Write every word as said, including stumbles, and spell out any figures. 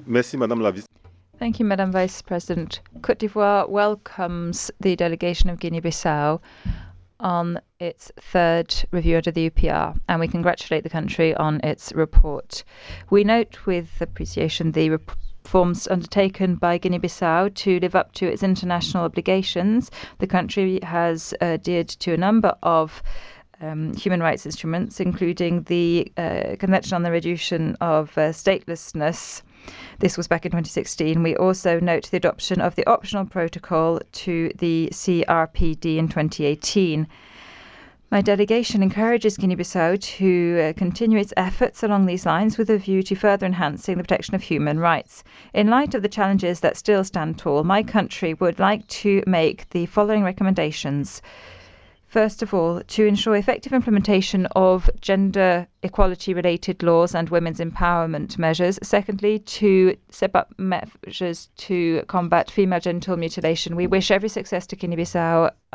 Merci, Madame la Vice. Thank you, Madam Vice President. Côte d'Ivoire welcomes the delegation of Guinea-Bissau on its third review under the U P R, and we congratulate the country on its report. We note with appreciation the reforms undertaken by Guinea-Bissau to live up to its international obligations. The country has adhered to a number of Um, human rights instruments, including the uh, Convention on the Reduction of uh, Statelessness. This was back in twenty sixteen. We also note the adoption of the optional protocol to the C R P D in twenty eighteen. My delegation encourages Guinea-Bissau to uh, continue its efforts along these lines with a view to further enhancing the protection of human rights. In light of the challenges that still stand tall, my country would like to make the following recommendations. First of all, to ensure effective implementation of gender equality related laws and women's empowerment measures. Secondly, to step up measures to combat female genital mutilation. We wish every success to Guinea-Bissau